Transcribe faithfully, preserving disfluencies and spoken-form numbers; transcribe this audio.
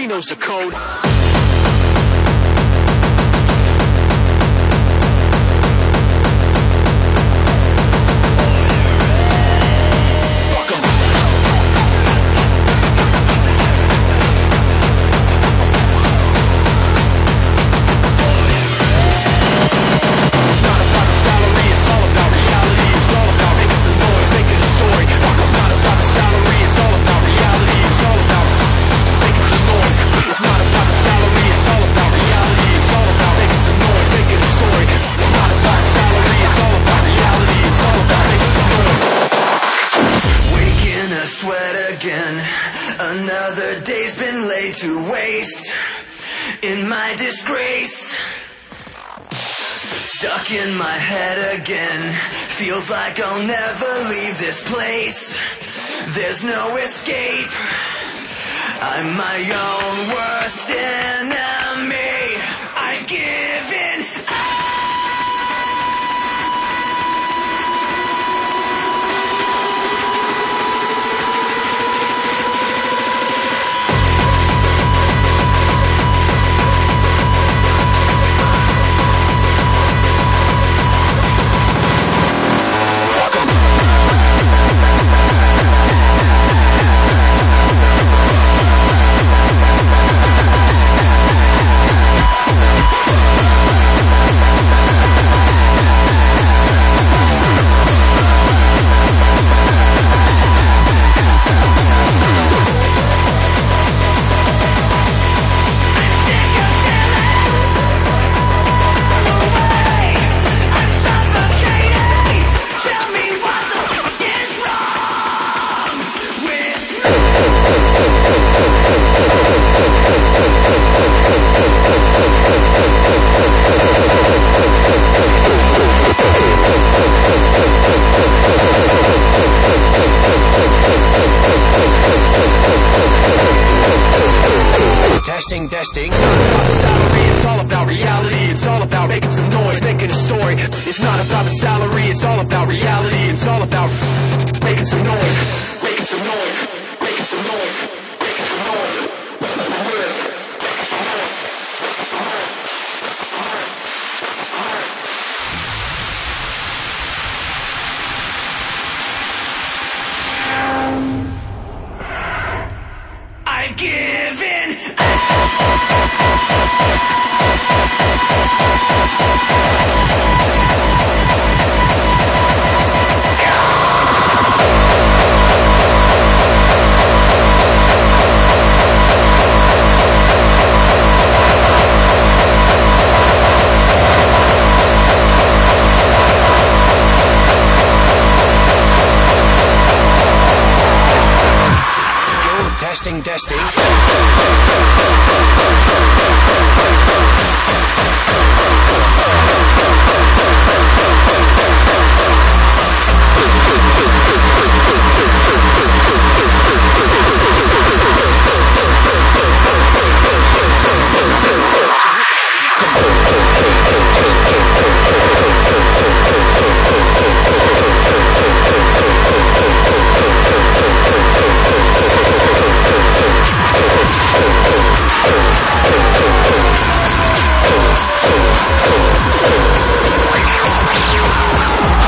he knows the code. Another day's been laid to waste in my disgrace. Stuck in my head again. Feels like I'll never leave this place. There's no escape. I'm my own worst enemy. I've given up. Testing, testing. It's not about the salary, it's all about reality. It's all about making some noise, making a story. It's not about the salary, it's all about reality. It's all about making some noise, making some noise, making some noise, making some noise. I've given Testing, testing. Testing.